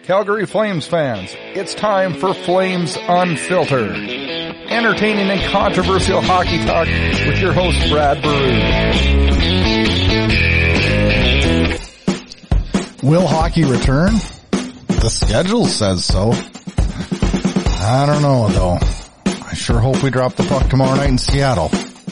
Calgary Flames fans, it's time for Flames Unfiltered. Entertaining and controversial hockey talk with your host, Brad Baru. Will hockey return? The schedule says so. I don't know, though. I sure hope we drop the puck tomorrow night in Seattle.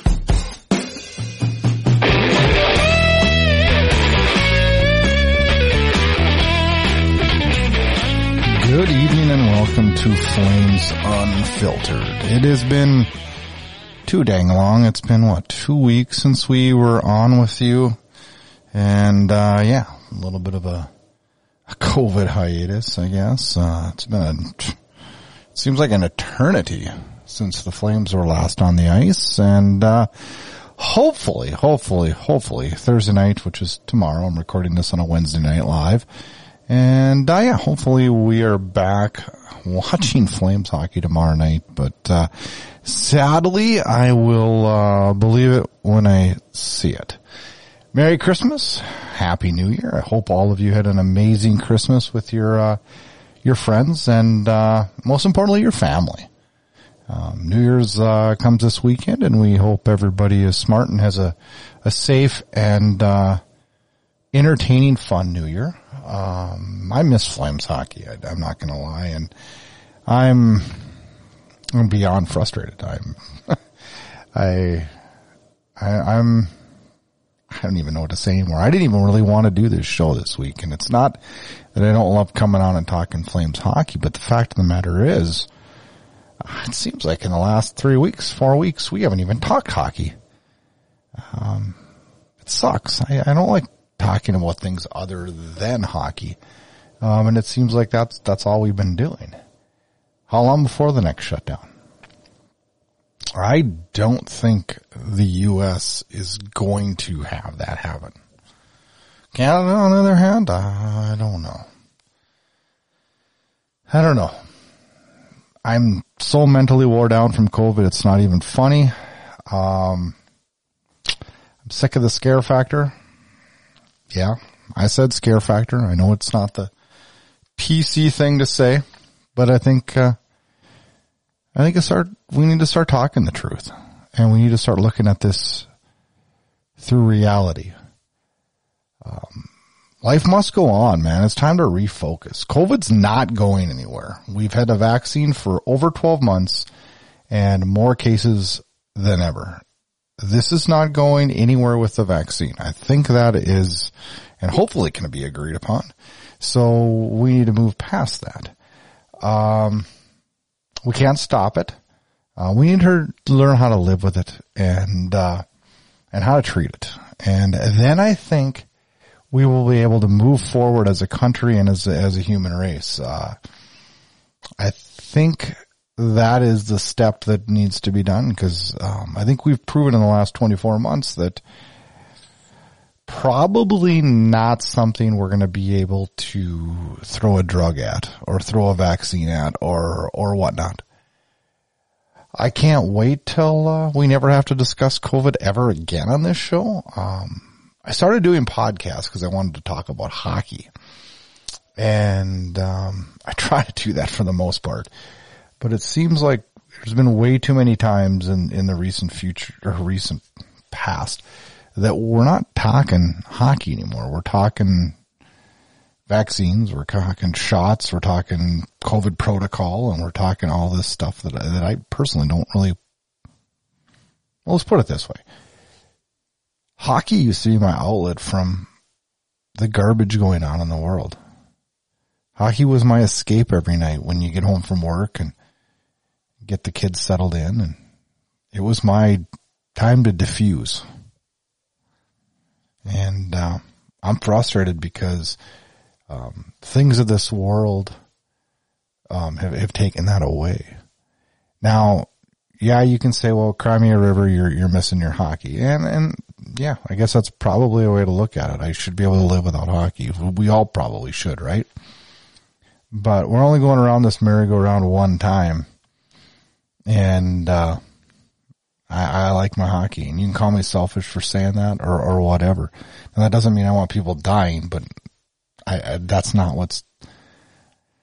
Good evening and welcome to Flames Unfiltered. It has been too dang long. It's been, 2 weeks since we were on with you. And, a little bit of a COVID hiatus, I guess. It seems like an eternity since the Flames were last on the ice. And, hopefully, Thursday night, which is tomorrow, I'm recording this on a Wednesday night live. And, hopefully we are back watching Flames hockey tomorrow night. But, sadly, I will, believe it when I see it. Merry Christmas. Happy New Year. I hope all of you had an amazing Christmas with your friends and, most importantly, your family. New Year's, comes this weekend and we hope everybody is smart and has a safe and, entertaining, fun New Year. I miss Flames hockey. I'm not going to lie. And I'm beyond frustrated. I don't even know what to say anymore. I didn't even really want to do this show this week. And it's not that I don't love coming on and talking Flames hockey, but the fact of the matter is, it seems like in the last 4 weeks, we haven't even talked hockey. It sucks. I don't like talking about things other than hockey. And it seems like that's all we've been doing. How long before the next shutdown? I don't think the U.S. is going to have that happen. Canada, on the other hand, I don't know. I'm so mentally wore down from COVID, it's not even funny. I'm sick of the scare factor. Yeah, I said scare factor. I know it's not the PC thing to say, but I think we need to start talking the truth, and we need to start looking at this through reality. Life must go on, man. It's time to refocus. COVID's not going anywhere. We've had a vaccine for over 12 months and more cases than ever. This is not going anywhere with the vaccine. I think that is, and hopefully can be agreed upon. So we need to move past that. We can't stop it. We need to learn how to live with it and how to treat it. And then I think we will be able to move forward as a country and as a human race. I think that is the step that needs to be done because, I think we've proven in the last 24 months that probably not something we're going to be able to throw a drug at or throw a vaccine at or whatnot. I can't wait till, we never have to discuss COVID ever again on this show. I started doing podcasts because I wanted to talk about hockey. And, I try to do that for the most part. But it seems like there's been way too many times in the recent past that we're not talking hockey anymore. We're talking vaccines, we're talking shots, we're talking COVID protocol, and we're talking all this stuff that I personally don't really. Well, let's put it this way. Hockey used to be my outlet from the garbage going on in the world. Hockey was my escape every night when you get home from work and get the kids settled in, and it was my time to diffuse. And I'm frustrated because things of this world have taken that away. Now, yeah, you can say, well, Crimea River, you're missing your hockey. And yeah, I guess that's probably a way to look at it. I should be able to live without hockey. We all probably should, right? But we're only going around this merry-go-round one time. And I like my hockey. And you can call me selfish for saying that or whatever. And that doesn't mean I want people dying, but that's not what's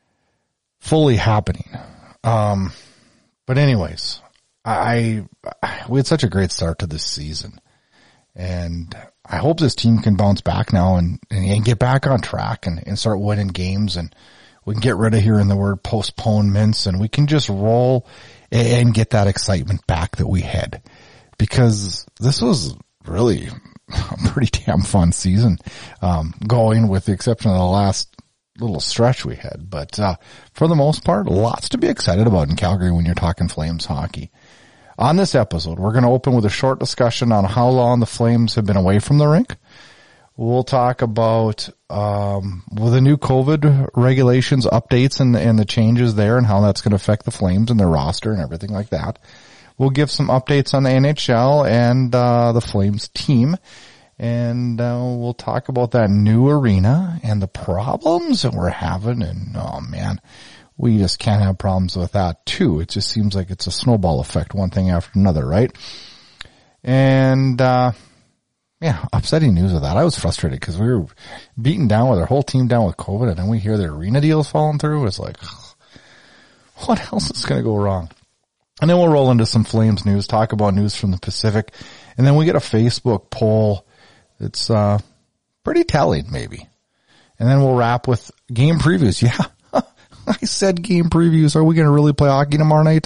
fully happening. But anyways, we had such a great start to this season, and I hope this team can bounce back now and get back on track and start winning games, and we can get rid of hearing the word postponements, and we can just roll and get that excitement back that we had, because this was really a pretty damn fun season, going, with the exception of the last little stretch we had. But for the most part, lots to be excited about in Calgary when you're talking Flames hockey. On this episode, we're going to open with a short discussion on how long the Flames have been away from the rink. We'll talk about with the new COVID regulations, updates, and the changes there, and how that's going to affect the Flames and their roster and everything like that. We'll give some updates on the NHL and the Flames team. And we'll talk about that new arena and the problems that we're having. And, oh, man, we just can't have problems with that, too. It just seems like it's a snowball effect, one thing after another, right? And, yeah, upsetting news of that. I was frustrated because we were beaten down with our whole team down with COVID, and then we hear the arena deals falling through. It's like, what else is going to go wrong? And then we'll roll into some Flames news, talk about news from the Pacific, and then we get a Facebook poll. It's pretty telling, maybe. And then we'll wrap with game previews. Yeah, I said game previews. Are we going to really play hockey tomorrow night?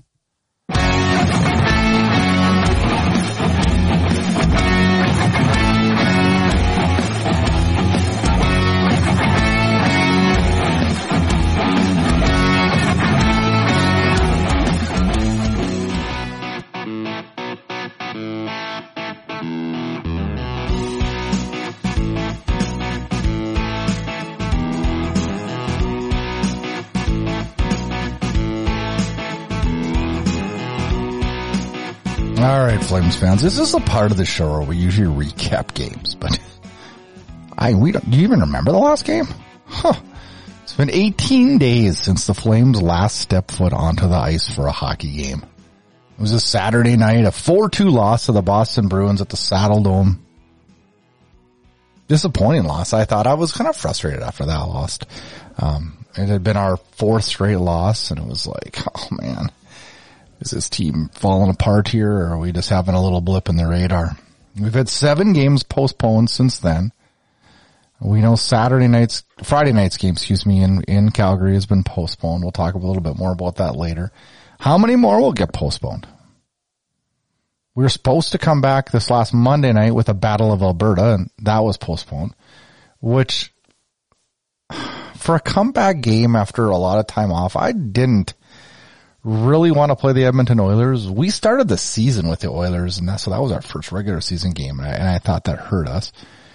All right, Flames fans, this is the part of the show where we usually recap games, but do you even remember the last game? Huh. It's been 18 days since the Flames last stepped foot onto the ice for a hockey game. It was a Saturday night, a 4-2 loss to the Boston Bruins at the Saddle Dome. Disappointing loss. I thought I was kind of frustrated after that loss. It had been our fourth straight loss, and it was like, oh man, is this team falling apart here, or are we just having a little blip in the radar? We've had 7 games postponed since then. We know Friday night's game, in Calgary has been postponed. We'll talk a little bit more about that later. How many more will get postponed? We were supposed to come back this last Monday night with a Battle of Alberta, and that was postponed, which, for a comeback game after a lot of time off, I didn't really want to play the Edmonton Oilers. We started the season with the Oilers, and so that was our first regular season game, and I thought that hurt us.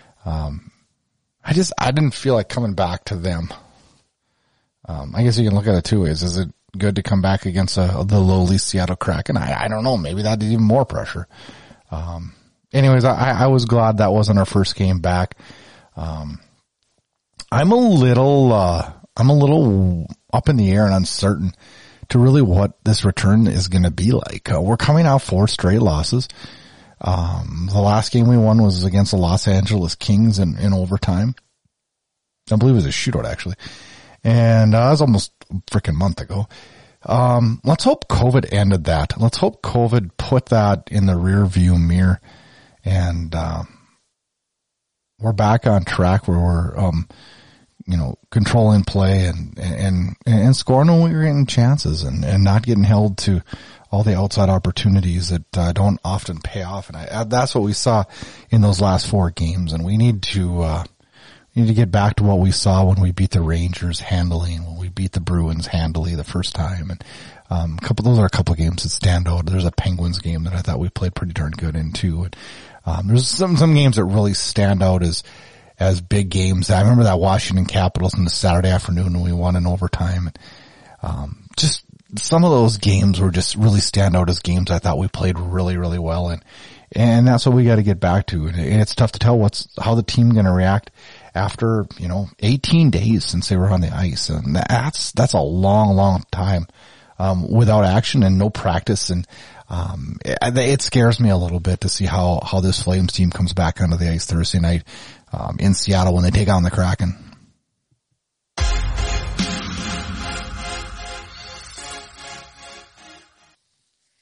I didn't feel like coming back to them. I guess you can look at it two ways. Is it good to come back against the lowly Seattle Kraken? I don't know. Maybe that did even more pressure. Anyways, I was glad that wasn't our first game back. I'm a little up in the air and uncertain to really what this return is going to be like. We're coming out 4 straight losses. The last game we won was against the Los Angeles Kings in overtime. I believe it was a shootout, actually. And that was almost a freaking month ago. Let's hope COVID ended that. Let's hope COVID put that in the rear view mirror. And we're back on track where we're controlling play and scoring when we're getting chances and not getting held to all the outside opportunities that don't often pay off. And that's what we saw in those last 4 games. And we need to get back to what we saw when we beat the Rangers handily and when we beat the Bruins handily the first time. And those are a couple of games that stand out. There's a Penguins game that I thought we played pretty darn good in too. And there's some games that really stand out as big games. I remember that Washington Capitals in the Saturday afternoon when we won in overtime. Just some of those games were just really stand out as games I thought we played really, really well in. And that's what we got to get back to. And it's tough to tell how the team going to react after, 18 days since they were on the ice. And that's a long, long time, without action and no practice. And, it scares me a little bit to see how this Flames team comes back onto the ice Thursday night, in Seattle when they take on the Kraken.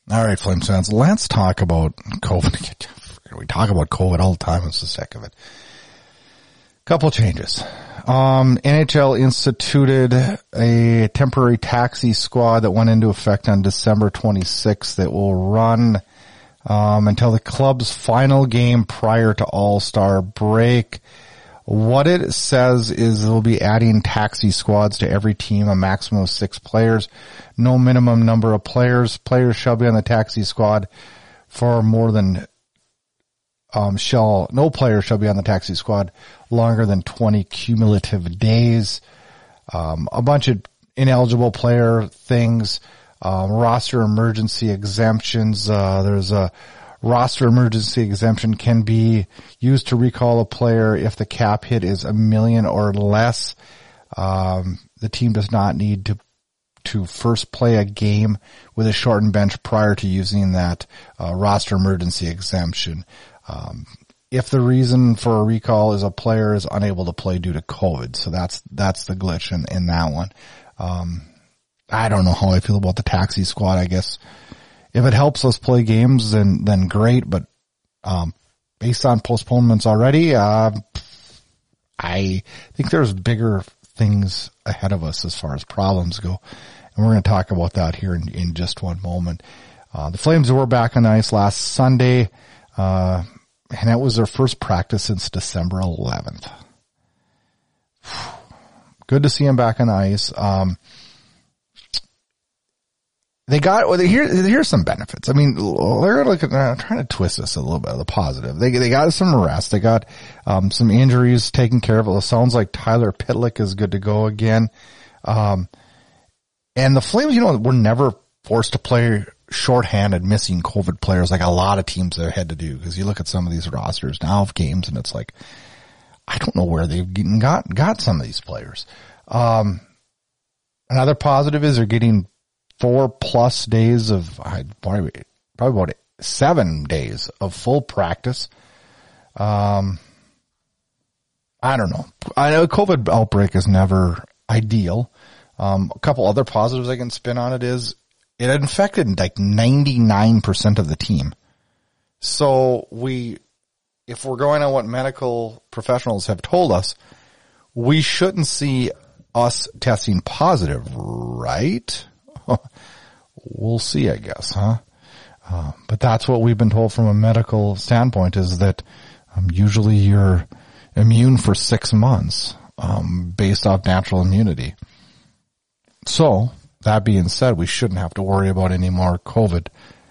All right, Flames fans, let's talk about COVID. We talk about COVID all the time. It's the sick of it. Couple changes. NHL instituted a temporary taxi squad that went into effect on December 26th that will run until the club's final game prior to All-Star break. What it says is they'll be adding taxi squads to every team, a maximum of 6 players. No minimum number of players. Players shall be on the taxi squad for more than no player shall be on the taxi squad longer than 20 cumulative days. A bunch of ineligible player things, roster emergency exemptions. There's a roster emergency exemption can be used to recall a player if the cap hit is $1 million or less. The team does not need to first play a game with a shortened bench prior to using that roster emergency exemption. If the reason for a recall is a player is unable to play due to COVID. So that's the glitch in that one. I don't know how I feel about the taxi squad. I guess if it helps us play games, then great. But, based on postponements already, I think there's bigger things ahead of us as far as problems go. And we're going to talk about that here in just one moment. The Flames were back on the ice last Sunday. And that was their first practice since December 11th. Good to see them back on the ice. Here's some benefits. I mean, they're trying to twist this a little bit of the positive. They got some rest. They got, some injuries taken care of. It sounds like Tyler Pitlick is good to go again. And the Flames, were never forced to play shorthanded, missing COVID players like a lot of teams have had to do. Because you look at some of these rosters now of games, and it's like, I don't know where they've got some of these players. Another positive is they're getting 4+ days of probably about 7 days of full practice. I don't know. I know COVID outbreak is never ideal. A couple other positives I can spin on it is it infected like 99% of the team. So if we're going on what medical professionals have told us, we shouldn't see us testing positive, right? We'll see, I guess, huh? But that's what we've been told from a medical standpoint is that usually you're immune for 6 months based off natural immunity. So, that being said, we shouldn't have to worry about any more COVID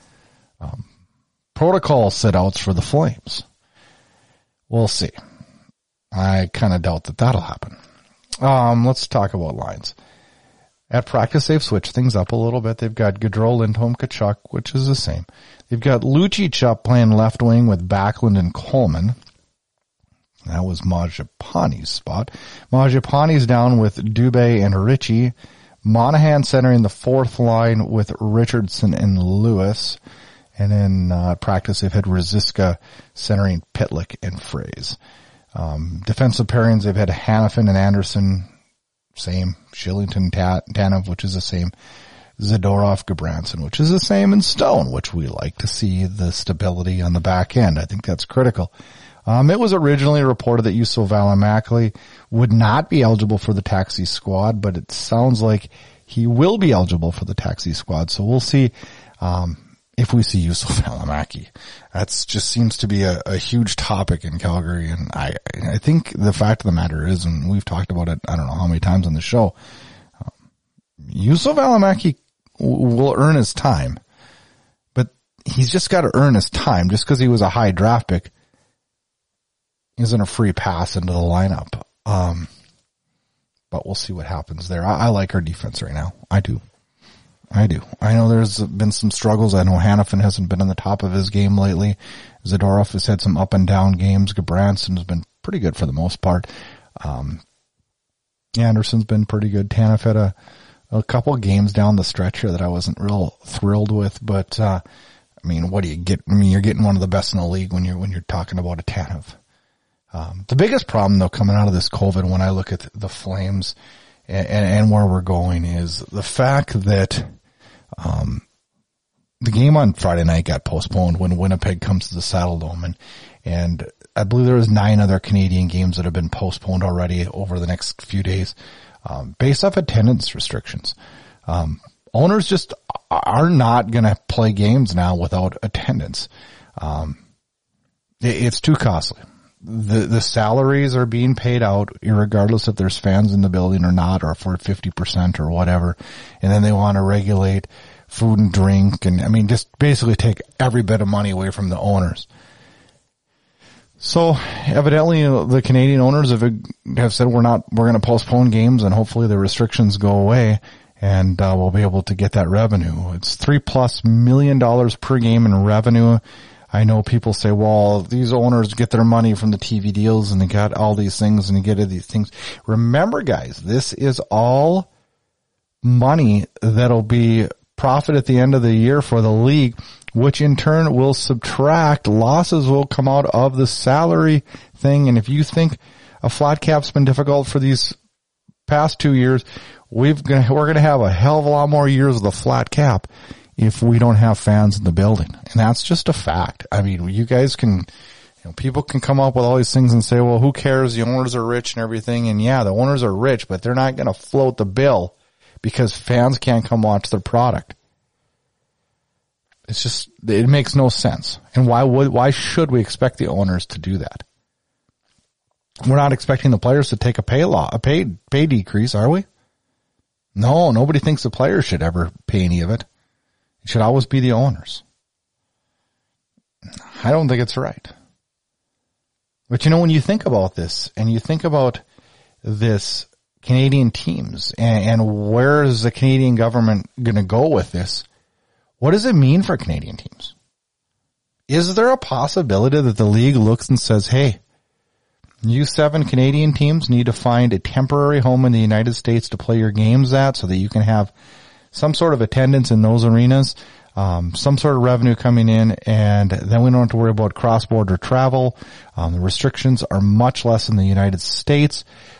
protocol sit-outs for the Flames. We'll see. I kind of doubt that that'll happen. Let's talk about lines. At practice, they've switched things up a little bit. They've got Gaudreau, Lindholm, Tkachuk, which is the same. They've got Lucic up playing left wing with Backlund and Coleman. That was Mangiapane's spot. Mangiapane's down with Dubé and Ritchie. Monahan centering the fourth line with Richardson and Lewis. And in practice, they've had Ruzicka centering Pitlick and Fraze. Defensive pairings, they've had Hanifin and Anderson, same. Shillington, Tanev, which is the same. Zadorov, Gudbranson, which is the same. And Stone, which we like to see the stability on the back end. I think that's critical. It was originally reported that Juuso Välimäki would not be eligible for the taxi squad, but it sounds like he will be eligible for the taxi squad. So we'll see, if we see Juuso Välimäki. That's just seems to be a huge topic in Calgary. And I think the fact of the matter is, and we've talked about it, I don't know how many times on the show, Juuso Välimäki will earn his time, but he's just got to earn his time. Just because he was a high draft pick isn't a free pass into the lineup. But we'll see what happens there. I like our defense right now. I do. I know there's been some struggles. I know Hanifin hasn't been on the top of his game lately. Zadorov has had some up and down games. Gudbranson has been pretty good for the most part. Anderson's been pretty good. Tanev had a couple of games down the stretch here that I wasn't real thrilled with, but, I mean, what do you get? I mean, you're getting one of the best in the league when you're talking about a Tanev. The biggest problem though coming out of this COVID when I look at the Flames and where we're going is the fact that, the game on Friday night got postponed when Winnipeg comes to the Saddle Dome, and I believe there was 9 other Canadian games that have been postponed already over the next few days, based off attendance restrictions. Owners just are not going to play games now without attendance. It's too costly. The salaries are being paid out irregardless if there's fans in the building or not, or for 50% or whatever. And then they want to regulate food and drink, and I mean, just basically take every bit of money away from the owners. So evidently the Canadian owners have said we're going to postpone games, and hopefully the restrictions go away, and we'll be able to get that revenue. It's $3+ million per game in revenue. I know people say, well, these owners get their money from the TV deals and they got all these things and they get these things. Remember, guys, this is all money that'll be profit at the end of the year for the league, which in turn will subtract. Losses will come out of the salary thing. And if you think a flat cap's been difficult for these past 2 years, we're going to have a hell of a lot more years with a flat cap if we don't have fans in the building. And that's just a fact. I mean, you guys can, people can come up with all these things and say, well, who cares? The owners are rich and everything. And yeah, the owners are rich, but they're not going to float the bill because fans can't come watch their product. It's just, it makes no sense. And why should we expect the owners to do that? We're not expecting the players to take a pay decrease, are we? No, nobody thinks the players should ever pay any of it. It should always be the owners. I don't think it's right. But when you think about this and you think about this Canadian teams and where is the Canadian government going to go with this, what does it mean for Canadian teams? Is there a possibility that the league looks and says, hey, you 7 Canadian teams need to find a temporary home in the United States to play your games at so that you can have some sort of attendance in those arenas, some sort of revenue coming in, and then we don't have to worry about cross-border travel. The restrictions are much less in the United States.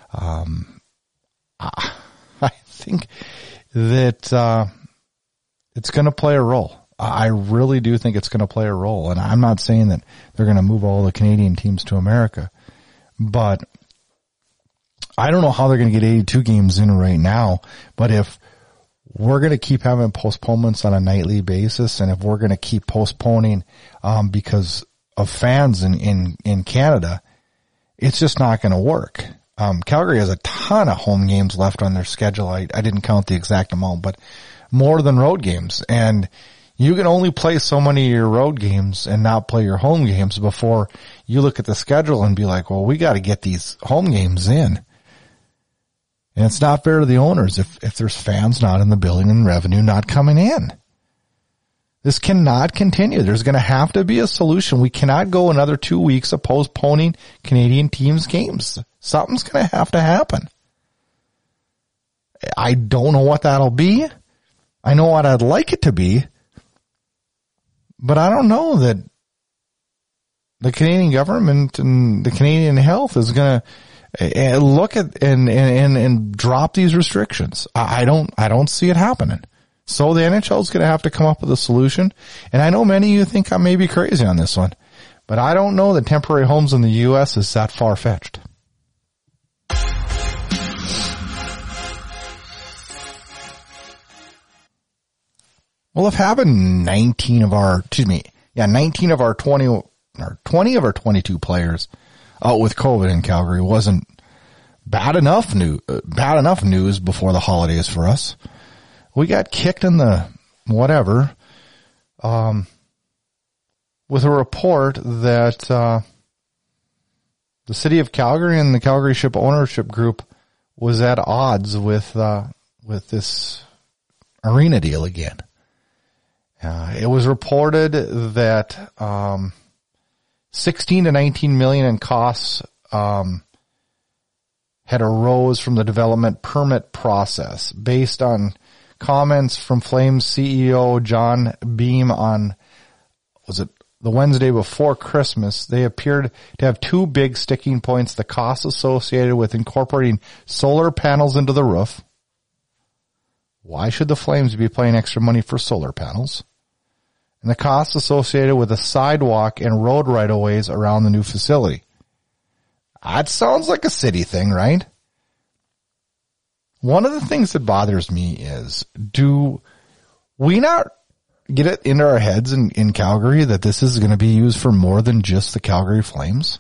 I think that it's going to play a role. I really do think it's going to play a role, and I'm not saying that they're going to move all the Canadian teams to America, but I don't know how they're going to get 82 games in right now, but if we're going to keep having postponements on a nightly basis, and if we're going to keep postponing because of fans in Canada, it's just not going to work. Calgary has a ton of home games left on their schedule. I didn't count the exact amount, but more than road games. And you can only play so many of your road games and not play your home games before you look at the schedule and be like, well, we got to get these home games in. And it's not fair to the owners if there's fans not in the building and revenue not coming in. This cannot continue. There's going to have to be a solution. We cannot go another 2 weeks of postponing Canadian teams' games. Something's going to happen. I don't know what that'll be. I know what I'd like it to be, but I don't know that the Canadian government and the Canadian health is going to look at and drop these restrictions. I don't see it happening. So the NHL is going to have to come up with a solution. And I know many of you think I may be crazy on this one, but I don't know that temporary homes in the U.S. is that far-fetched. Well, if having 19 of our 20 or 20 of our 22 players out with COVID in Calgary wasn't bad enough news before the holidays for us. We got kicked in the whatever, with a report that, the city of Calgary and the Calgary Ship Ownership Group was at odds with this arena deal again. It was reported that 16 to 19 million in costs had arose from the development permit process based on comments from Flames CEO John Beam on, was it the Wednesday before Christmas? They appeared to have two big sticking points: the costs associated with incorporating solar panels into the roof. Why should the Flames be paying extra money for solar panels? and the costs associated with the sidewalk and road right-of-ways around the new facility. That sounds like a city thing, right? One of the things that bothers me is, do we not get it into our heads in Calgary that this is going to be used for more than just the Calgary Flames?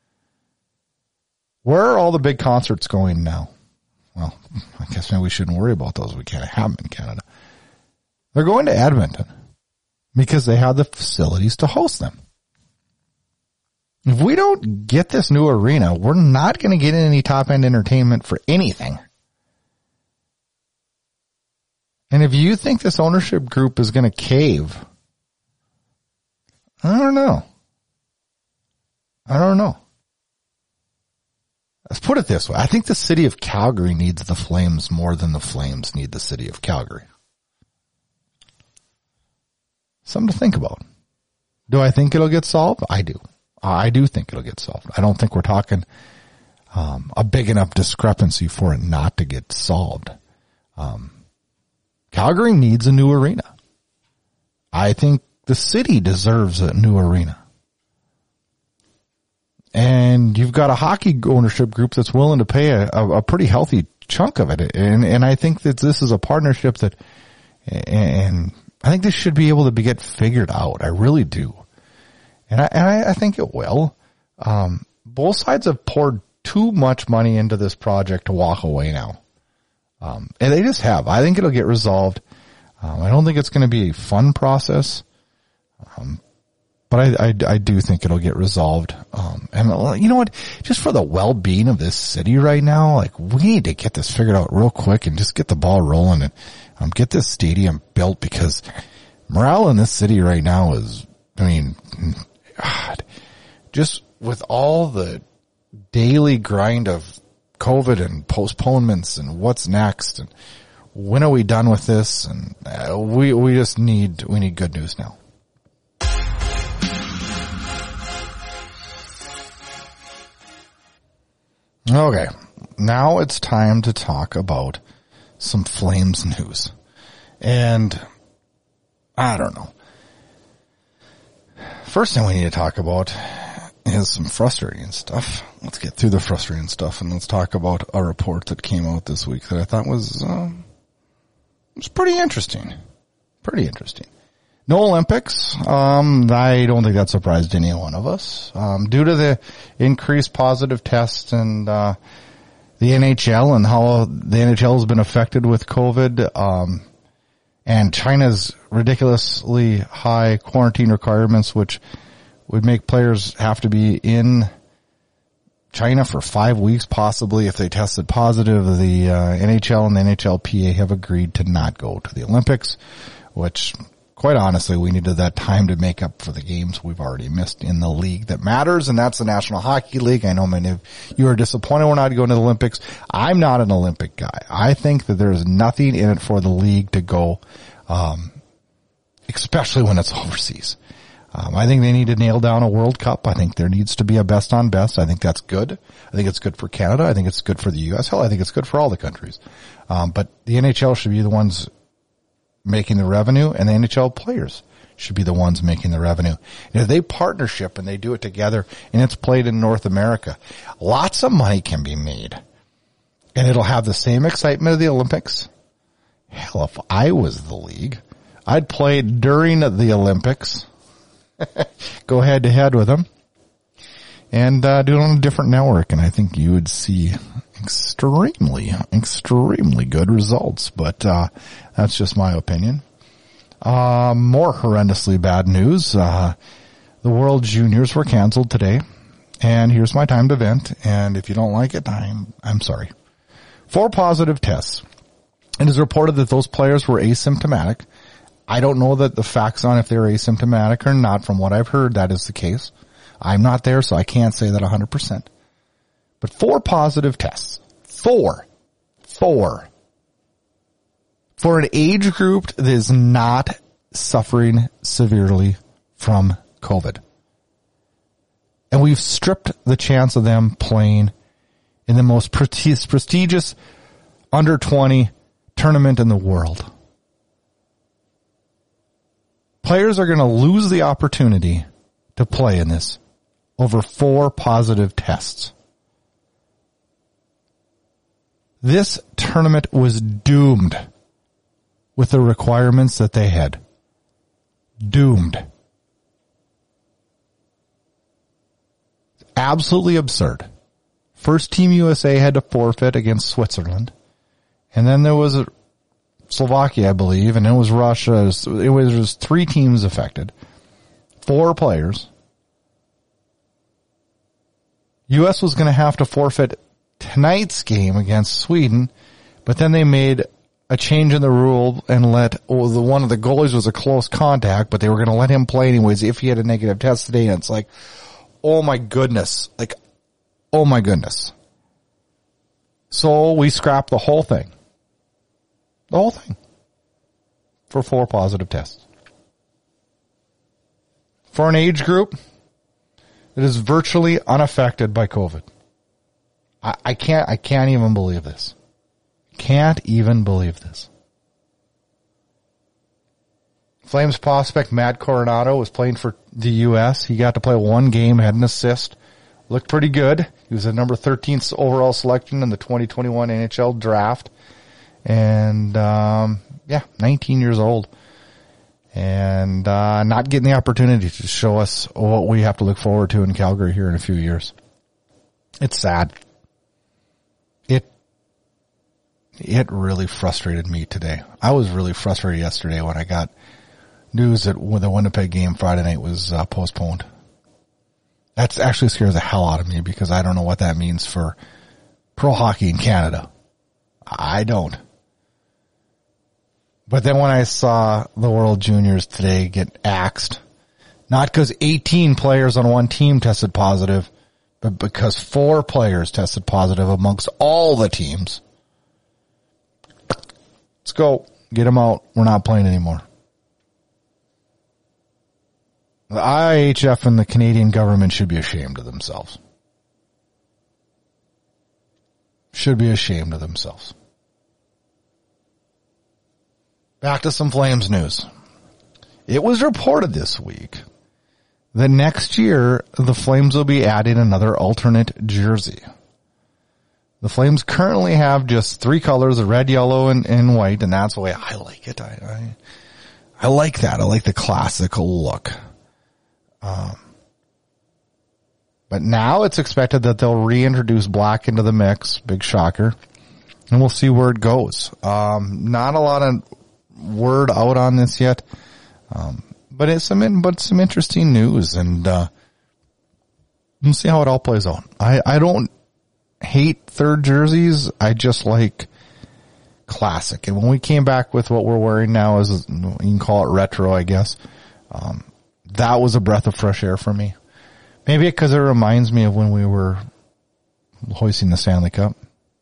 Where are all the big concerts going now? Well, I guess maybe we shouldn't worry about those. We can't have them in Canada. They're going to Edmonton because they have the facilities to host them. If we don't get this new arena, we're not going to get any top-end entertainment for anything. And if you think this ownership group is going to cave, I don't know. Let's put it this way. I think the city of Calgary needs the Flames more than the Flames need the city of Calgary. Something to think about. Do I think it'll get solved? I do. I do think it'll get solved. I don't think we're talking a big enough discrepancy for it not to get solved. Calgary needs a new arena. I think the city deserves a new arena. And you've got a hockey ownership group that's willing to pay a pretty healthy chunk of it. And I think that this is a partnership that, and I think this should be able to get figured out. I really do. And I think it will. Both sides have poured too much money into this project to walk away now. And they just have. I think it'll get resolved. I don't think it's going to be a fun process. But I do think it'll get resolved. And you know what? Just for the well-being of this city right now, like, we need to get this figured out real quick and just get the ball rolling and get this stadium built, because morale in this city right now is, I mean, God, just with all the daily grind of COVID and postponements and what's next and when are we done with this? And we need good news now. Okay, now it's time to talk about some Flames news. And I don't know. First thing we need to talk about is some frustrating stuff. Let's get through the frustrating stuff and let's talk about a report that came out this week that I thought was pretty interesting. Pretty interesting. No Olympics. I don't think that surprised any one of us. Due to the increased positive tests and the NHL and how the NHL has been affected with COVID, and China's ridiculously high quarantine requirements, which would make players have to be in China for 5 weeks, possibly, if they tested positive. The NHL and the NHLPA have agreed to not go to the Olympics, which, quite honestly, we needed that time to make up for the games we've already missed in the league that matters, and that's the National Hockey League. I know many of you are disappointed we're not going to the Olympics. I'm not an Olympic guy. I think that there's nothing in it for the league to go, especially when it's overseas. I think they need to nail down a World Cup. I think there needs to be a best on best. I think that's good. I think it's good for Canada. I think it's good for the U.S. Hell, I think it's good for all the countries. But the NHL should be the ones making the revenue, and the NHL players should be the ones making the revenue. And if they partnership and they do it together and it's played in North America, lots of money can be made. And it'll have the same excitement of the Olympics. Hell, if I was the league, I'd play during the Olympics. Go head to head with them and do it on a different network, and I think you would see extremely good results. But that's just my opinion. More horrendously bad news. The World Juniors were canceled today, and here's my time to vent. And if you don't like it, I'm sorry. 4 positive tests. It is reported that those players were asymptomatic. I don't know that the facts on if they're asymptomatic or not. From what I've heard, that is the case. I'm not there, so I can't say that 100%. But 4 positive tests. 4. For an age group that is not suffering severely from COVID. And we've stripped the chance of them playing in the most prestigious under 20 tournament in the world. Players are going to lose the opportunity to play in this over 4 positive tests. This tournament was doomed with the requirements that they had. Doomed. Absolutely absurd. First Team USA had to forfeit against Switzerland. And then there was Slovakia, I believe, and it was Russia. It was 3 teams affected. 4 players. U.S. was going to have to forfeit tonight's game against Sweden, but then they made a change in the rule and one of the goalies was a close contact, but they were going to let him play anyways if he had a negative test today. And it's like, oh my goodness. Like, oh my goodness. So we scrapped the whole thing. The whole thing. For 4 positive tests. For an age group that is virtually unaffected by COVID. I can't even believe this. Can't even believe this. Flames prospect Matt Coronado was playing for the U.S. He got to play 1 game, had an assist. Looked pretty good. He was a number 13th overall selection in the 2021 NHL draft. And, 19 years old. And, not getting the opportunity to show us what we have to look forward to in Calgary here in a few years. It's sad. It really frustrated me today. I was really frustrated yesterday when I got news that the Winnipeg game Friday night was postponed. That actually scares the hell out of me because I don't know what that means for pro hockey in Canada. I don't. But then when I saw the World Juniors today get axed, not because 18 players on one team tested positive, but because 4 players tested positive amongst all the teams. Let's go. Get them out. We're not playing anymore. The IIHF and the Canadian government should be ashamed of themselves. Should be ashamed of themselves. Back to some Flames news. It was reported this week that next year the Flames will be adding another alternate jersey. The Flames currently have just 3 colors, red, yellow, and white, and that's the way I like it. I like that. I like the classical look. But now it's expected that they'll reintroduce black into the mix. Big shocker. And we'll see where it goes. Not a lot of word out on this yet. But it's some interesting news, and we'll see how it all plays out. I don't hate third jerseys. I just like classic. And when we came back with what we're wearing now, is you can call it retro, I guess. That was a breath of fresh air for me. Maybe because it reminds me of when we were hoisting the Stanley Cup.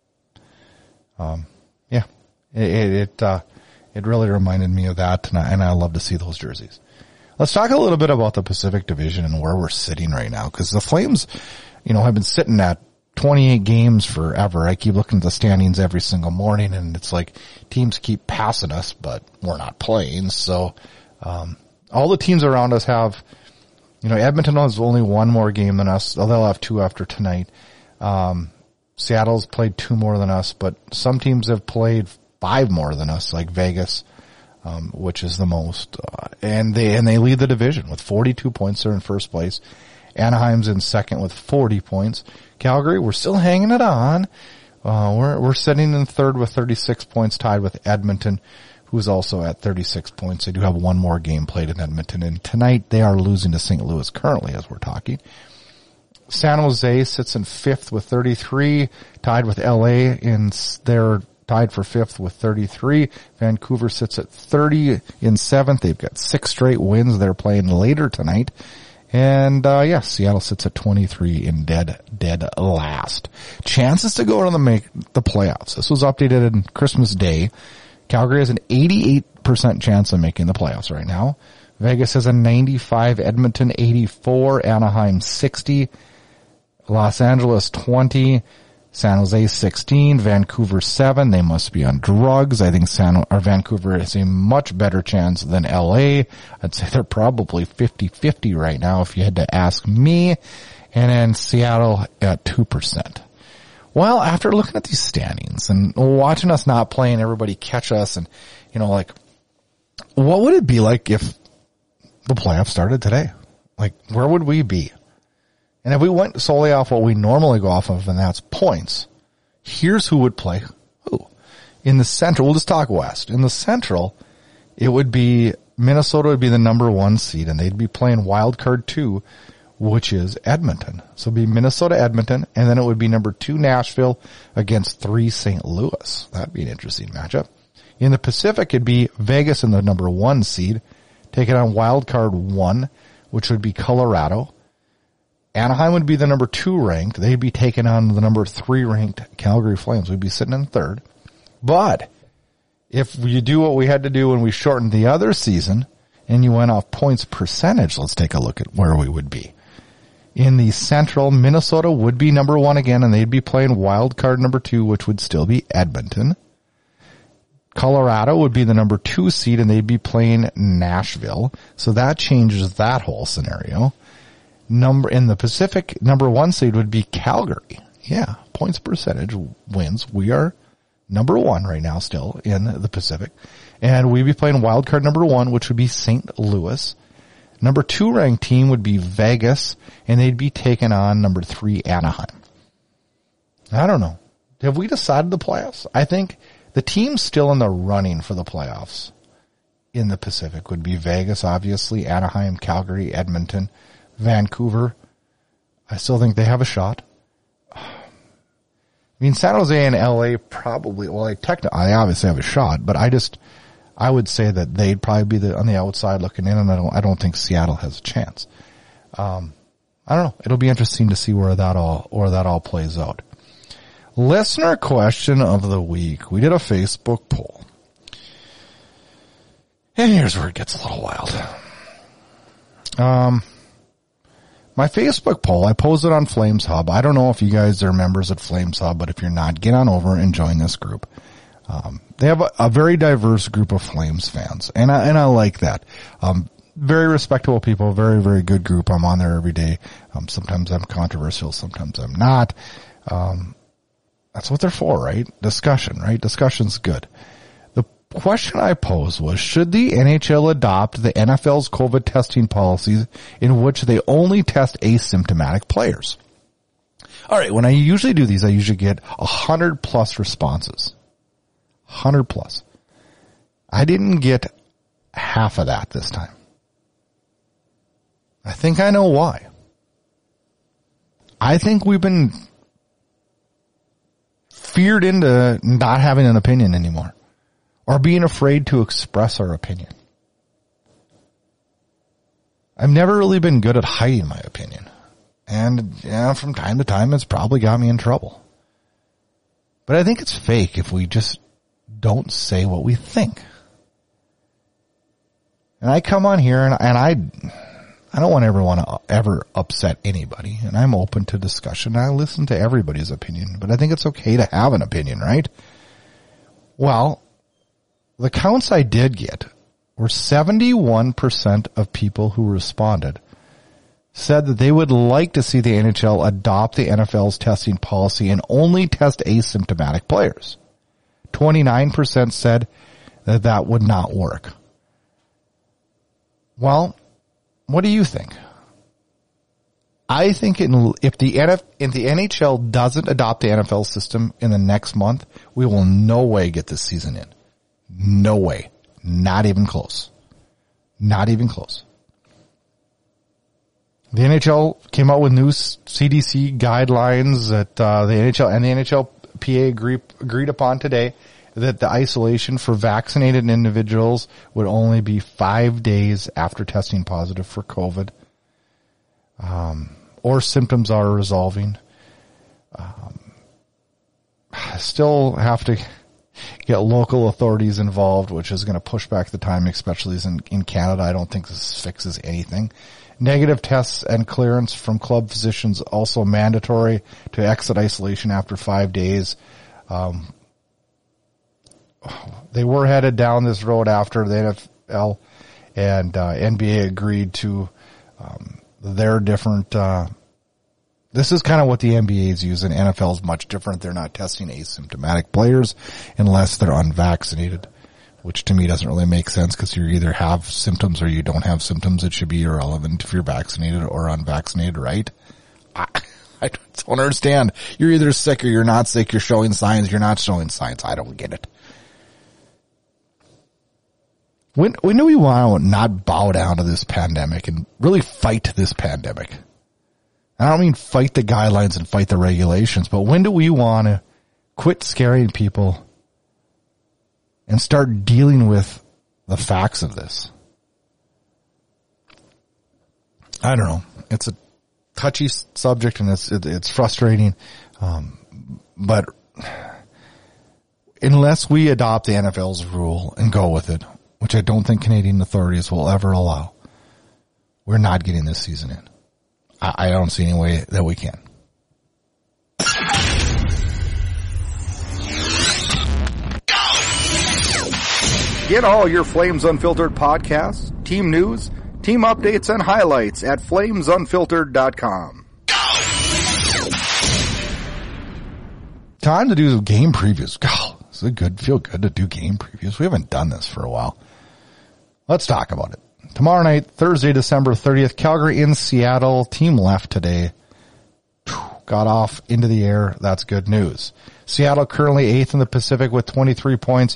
It really reminded me of that, and I love to see those jerseys. Let's talk a little bit about the Pacific Division and where we're sitting right now, because the Flames, have been sitting at 28 games forever. I keep looking at the standings every single morning, and it's like teams keep passing us, but we're not playing. So, all the teams around us have, Edmonton has only 1 more game than us. They'll have 2 after tonight. Seattle's played 2 more than us, but some teams have played 5 more than us, like Vegas, which is the most. And they lead the division with 42 points. They're in first place. Anaheim's in second with 40 points. Calgary, we're still hanging it on. We're sitting in third with 36 points, tied with Edmonton, who's also at 36 points. They do have 1 more game played in Edmonton, and tonight they are losing to St. Louis currently as we're talking. San Jose sits in 5th with 33, tied with LA, and they're tied for 5th with 33. Vancouver sits at 30 in 7th. They've got 6 straight wins. They're playing later tonight. And, Seattle sits at 23 in dead last. Chances to go to make the playoffs. This was updated on Christmas Day. Calgary has an 88% chance of making the playoffs right now. Vegas has a 95, Edmonton 84, Anaheim 60, Los Angeles 20, San Jose 16, Vancouver 7. They must be on drugs. I think Vancouver has a much better chance than LA. I'd say they're probably 50-50 right now if you had to ask me. And then Seattle at 2%. Well, after looking at these standings and watching us not play and everybody catch us and, like, what would it be like if the playoffs started today? Like, where would we be? And if we went solely off what we normally go off of, and that's points, here's who would play who. In the Central, we'll just talk West. In the Central, it would be Minnesota would be the number 1 seed, and they'd be playing wild card 2, which is Edmonton. So it'd be Minnesota, Edmonton, and then it would be number 2 Nashville against 3 St. Louis. That'd be an interesting matchup. In the Pacific, it'd be Vegas in the number 1 seed, taking on wild card 1, which would be Colorado. Anaheim would be the number 2 ranked. They'd be taking on the number 3 ranked Calgary Flames. We'd be sitting in 3rd. But if you do what we had to do when we shortened the other season and you went off points percentage, let's take a look at where we would be. In the Central, Minnesota would be number 1 again, and they'd be playing wild card number 2, which would still be Edmonton. Colorado would be the number 2 seed, and they'd be playing Nashville. So that changes that whole scenario. In the Pacific, number 1 seed would be Calgary. Yeah, points percentage wins. We are number 1 right now still in the Pacific. And we'd be playing wild card number 1, which would be St. Louis. Number 2 ranked team would be Vegas, and they'd be taking on number 3 Anaheim. I don't know. Have we decided the playoffs? I think the teams still in the running for the playoffs in the Pacific would be Vegas, obviously, Anaheim, Calgary, Edmonton, Vancouver. I still think they have a shot. I mean, San Jose and LA probably, I obviously have a shot, but I would say that they'd probably be on the outside looking in, and I don't think Seattle has a chance. I don't know. It'll be interesting to see where that all plays out. Listener question of the week. We did a Facebook poll. And here's where it gets a little wild. My Facebook poll, I posted on Flames Hub. I don't know if you guys are members at Flames Hub, but if you're not, get on over and join this group. They have a very diverse group of Flames fans, and I like that. Very respectable people, very, very good group. I'm on there every day. Sometimes I'm controversial, sometimes I'm not. That's what they're for, right? Discussion, right? Discussion's good. The question I posed was, should the NHL adopt the NFL's COVID testing policies in which they only test asymptomatic players? All right, when I usually do these, I usually get 100+ responses. 100+. I didn't get half of that this time. I think I know why. I think we've been feared into not having an opinion anymore, or being afraid to express our opinion. I've never really been good at hiding my opinion. And from time to time, it's probably got me in trouble. But I think it's fake if we just don't say what we think. And I come on here and I don't want everyone to ever upset anybody, and I'm open to discussion. I listen to everybody's opinion, but I think it's okay to have an opinion, right? Well, the counts I did get were 71% of people who responded said that they would like to see the NHL adopt the NFL's testing policy and only test asymptomatic players. 29% said that that would not work. Well, what do you think? I think if the NHL doesn't adopt the NFL system in the next month, we will no way get this season in. No way. Not even close. Not even close. The NHL came out with new CDC guidelines that the NHL and the NHLPA agreed upon today, that the isolation for vaccinated individuals would only be 5 days after testing positive for COVID, or symptoms are resolving. I still have to, get local authorities involved, which is going to push back the time, especially in Canada. I don't think this fixes anything. Negative tests and clearance from club physicians also mandatory to exit isolation after 5 days. They were headed down this road after the NFL and NBA agreed to their different. This is kind of what the NBA is using. NFL is much different. They're not testing asymptomatic players unless they're unvaccinated, which to me doesn't really make sense because you either have symptoms or you don't have symptoms. It should be irrelevant if you're vaccinated or unvaccinated, right? I don't understand. You're either sick or you're not sick. You're showing signs. You're not showing signs. I don't get it. When do we want to not bow down to this pandemic and really fight this pandemic? I don't mean fight the guidelines and fight the regulations, but when do we want to quit scaring people and start dealing with the facts of this? I don't know. It's a touchy subject and it's frustrating. But unless we adopt the NFL's rule and go with it, which I don't think Canadian authorities will ever allow, we're not getting this season in. I don't see any way that we can. Get all your Flames Unfiltered podcasts, team news, team updates, and highlights at flamesunfiltered.com. Time to do game previews. God, it's feel good to do game previews. We haven't done this for a while. Let's talk about it. Tomorrow night, Thursday, December 30th, Calgary in Seattle. Team left today. Got off into the air. That's good news. Seattle currently 8th in the Pacific with 23 points.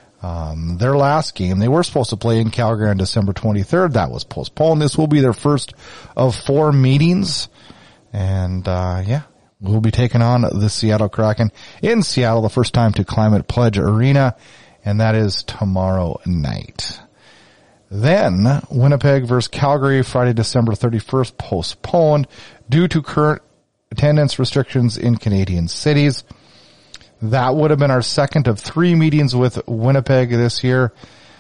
Their last game, they were supposed to play in Calgary on December 23rd. That was postponed. This will be their first of 4 meetings. And, we'll be taking on the Seattle Kraken in Seattle, the first time to Climate Pledge Arena. And that is tomorrow night. Then, Winnipeg versus Calgary, Friday, December 31st, postponed due to current attendance restrictions in Canadian cities. That would have been our second of 3 meetings with Winnipeg this year.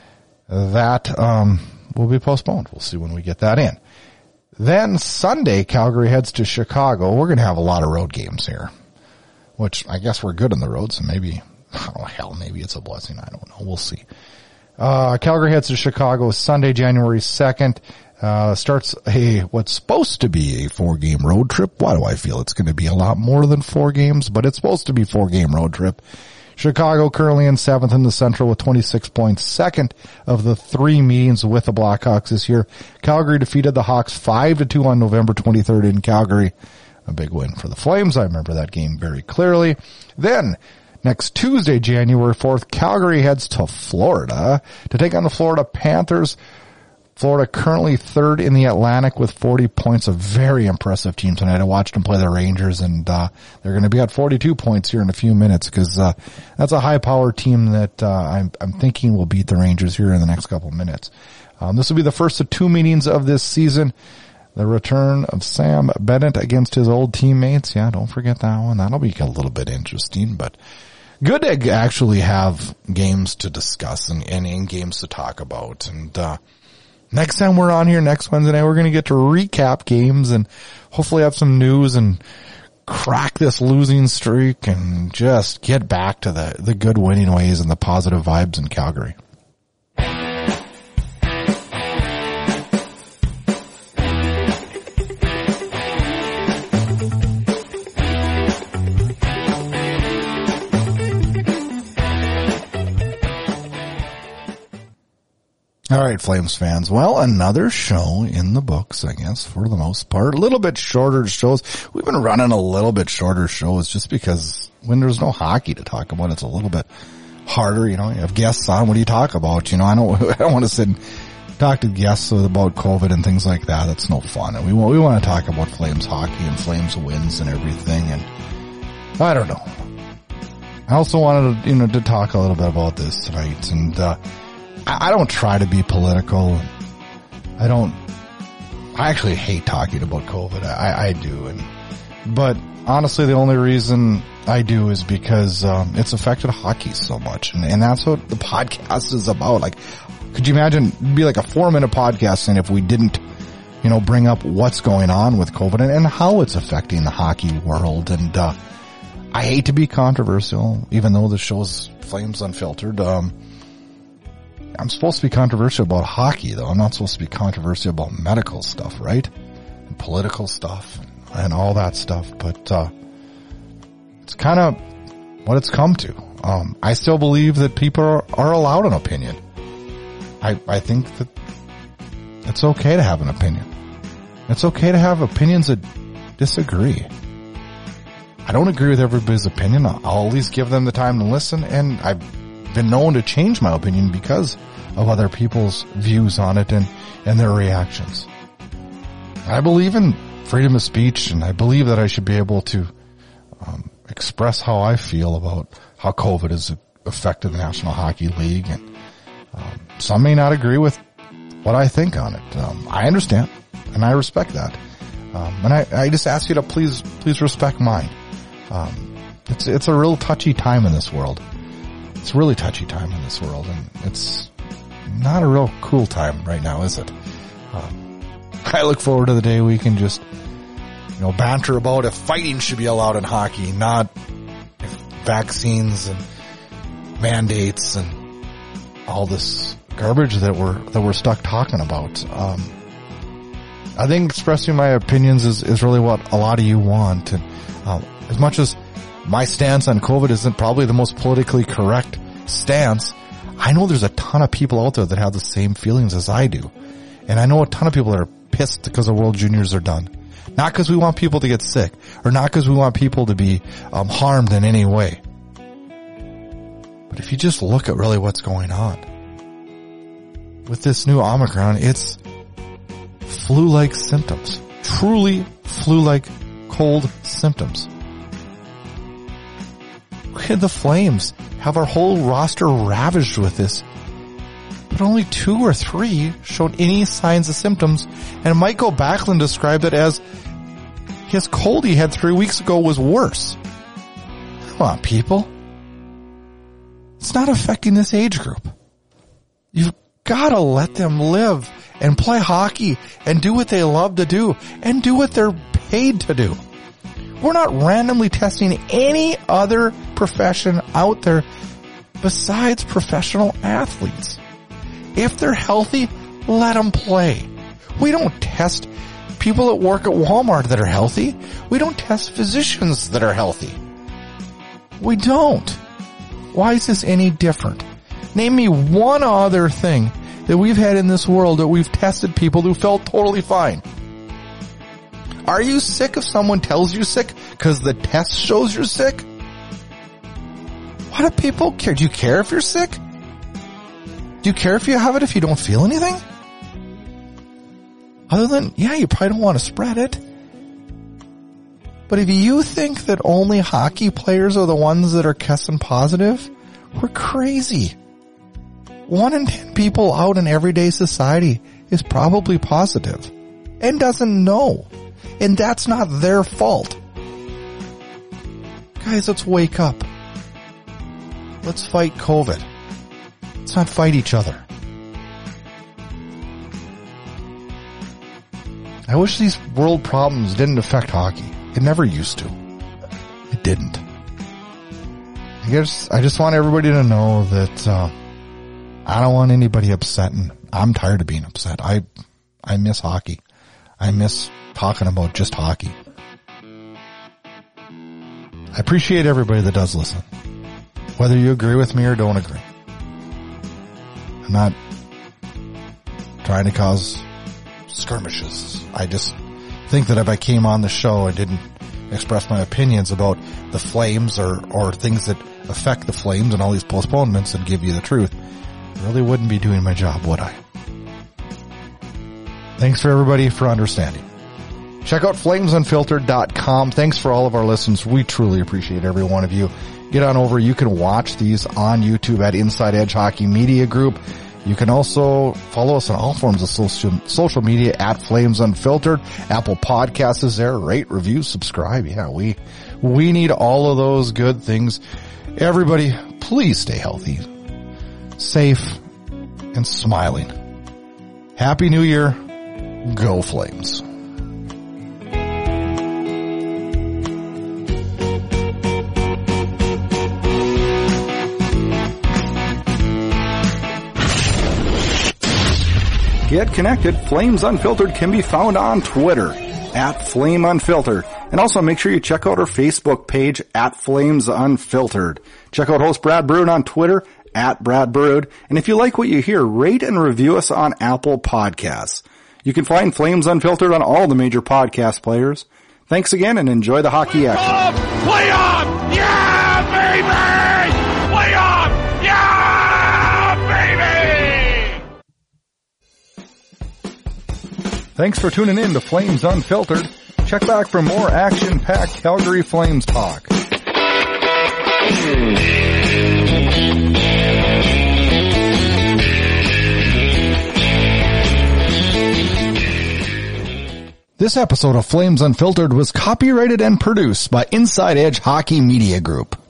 That will be postponed. We'll see when we get that in. Then, Sunday, Calgary heads to Chicago. We're going to have a lot of road games here, which I guess we're good on the road, so maybe, maybe it's a blessing. I don't know. We'll see. Calgary heads to Chicago Sunday, January 2nd. Starts what's supposed to be a 4-game road trip. Why do I feel it's going to be a lot more than 4 games? But it's supposed to be 4-game road trip. Chicago currently in 7th in the Central with 26 points. Second of the 3 meetings with the Blackhawks this year. Calgary defeated the Hawks 5-2 on November 23rd in Calgary. A big win for the Flames. I remember that game very clearly. Then, next Tuesday, January 4th, Calgary heads to Florida to take on the Florida Panthers. Florida currently 3rd in the Atlantic with 40 points. A very impressive team tonight. I watched them play the Rangers, and they're going to be at 42 points here in a few minutes because that's a high-powered team that I'm thinking will beat the Rangers here in the next couple of minutes. This will be the first of 2 meetings of this season. The return of Sam Bennett against his old teammates. Yeah, don't forget that one. That'll be a little bit interesting, but good to actually have games to discuss and games to talk about. And next time we're on here, next Wednesday night, we're going to get to recap games and hopefully have some news and crack this losing streak and just get back to the good winning ways and the positive vibes in Calgary. All right, Flames fans. Well, another show in the books, I guess, for the most part. A little bit shorter shows. We've been running a little bit shorter shows just because when there's no hockey to talk about, it's a little bit harder. You know, you have guests on. What do you talk about? You know, I don't want to sit and talk to guests about COVID and things like that. That's no fun. And we want to talk about Flames hockey and Flames wins and everything. And I don't know. I also wanted to talk a little bit about this tonight. And, I don't try to be political. I actually hate talking about COVID. I do. But honestly, the only reason I do is because it's affected hockey so much. And that's what the podcast is about. Like, could you imagine, it'd be like a 4-minute podcast, and if we didn't, bring up what's going on with COVID and how it's affecting the hockey world. And I hate to be controversial, even though the show's Flames Unfiltered. I'm supposed to be controversial about hockey, though. I'm not supposed to be controversial about medical stuff, right? And political stuff and all that stuff. But it's kind of what it's come to. I still believe that people are allowed an opinion. I think that it's okay to have an opinion. It's okay to have opinions that disagree. I don't agree with everybody's opinion. I'll at least give them the time to listen, and I've been known to change my opinion because of other people's views on it and their reactions. I believe in freedom of speech, and I believe that I should be able to express how I feel about how COVID has affected the National Hockey League, and some may not agree with what I think on it. I understand, and I respect that. And I just ask you to please respect mine. It's a real touchy time in this world. It's a really touchy time in this world, and it's not a real cool time right now, is it? I look forward to the day we can just, banter about if fighting should be allowed in hockey, not if vaccines and mandates and all this garbage that we're stuck talking about. I think expressing my opinions is really what a lot of you want. And as much as my stance on COVID isn't probably the most politically correct stance, I know there's a ton of people out there that have the same feelings as I do. And I know a ton of people that are pissed because the World Juniors are done. Not because we want people to get sick, or not because we want people to be harmed in any way. But if you just look at really what's going on with this new Omicron, it's flu-like symptoms. Truly flu-like cold symptoms. The Flames have our whole roster ravaged with this, but only 2 or 3 showed any signs of symptoms, and Michael Backlund described it as his cold he had 3 weeks ago was worse. Come on, people. It's not affecting this age group. You've got to let them live and play hockey and do what they love to do and do what they're paid to do. We're not randomly testing any other profession out there besides professional athletes. If they're healthy, let them play. We don't test people that work at Walmart that are healthy. We don't test physicians that are healthy. We don't. Why is this any different? Name me one other thing that we've had in this world that we've tested people who felt totally fine. Are you sick if someone tells you sick because the test shows you're sick? Why do people care? Do you care if you're sick? Do you care if you have it if you don't feel anything? Other than, you probably don't want to spread it. But if you think that only hockey players are the ones that are testing positive, we're crazy. 1 in 10 people out in everyday society is probably positive and doesn't know. And that's not their fault. Guys, let's wake up. Let's fight COVID. Let's not fight each other. I wish these world problems didn't affect hockey. It never used to. It didn't. I just want everybody to know that I don't want anybody upset, and I'm tired of being upset. I miss hockey. I miss talking about just hockey. I appreciate everybody that does listen, whether you agree with me or don't agree. I'm not trying to cause skirmishes. I just think that if I came on the show and didn't express my opinions about the Flames or things that affect the Flames and all these postponements and give you the truth, I really wouldn't be doing my job, would I? Thanks for everybody for understanding. Check out FlamesUnfiltered.com. Thanks for all of our listens. We truly appreciate every one of you. Get on over. You can watch these on YouTube at Inside Edge Hockey Media Group. You can also follow us on all forms of social media at Flames Unfiltered. Apple Podcasts is there. Rate, review, subscribe. Yeah, we need all of those good things. Everybody, please stay healthy, safe, and smiling. Happy New Year. Go Flames. Get connected. Flames Unfiltered can be found on Twitter at Flame Unfiltered. And also make sure you check out our Facebook page at Flames Unfiltered. Check out host Brad Brood on Twitter at Brad Brood. And if you like what you hear, rate and review us on Apple Podcasts. You can find Flames Unfiltered on all the major podcast players. Thanks again and enjoy the hockey action. Play on! Yeah, baby! Play on! Yeah, baby! Thanks for tuning in to Flames Unfiltered. Check back for more action-packed Calgary Flames talk. This episode of Flames Unfiltered was copyrighted and produced by Inside Edge Hockey Media Group.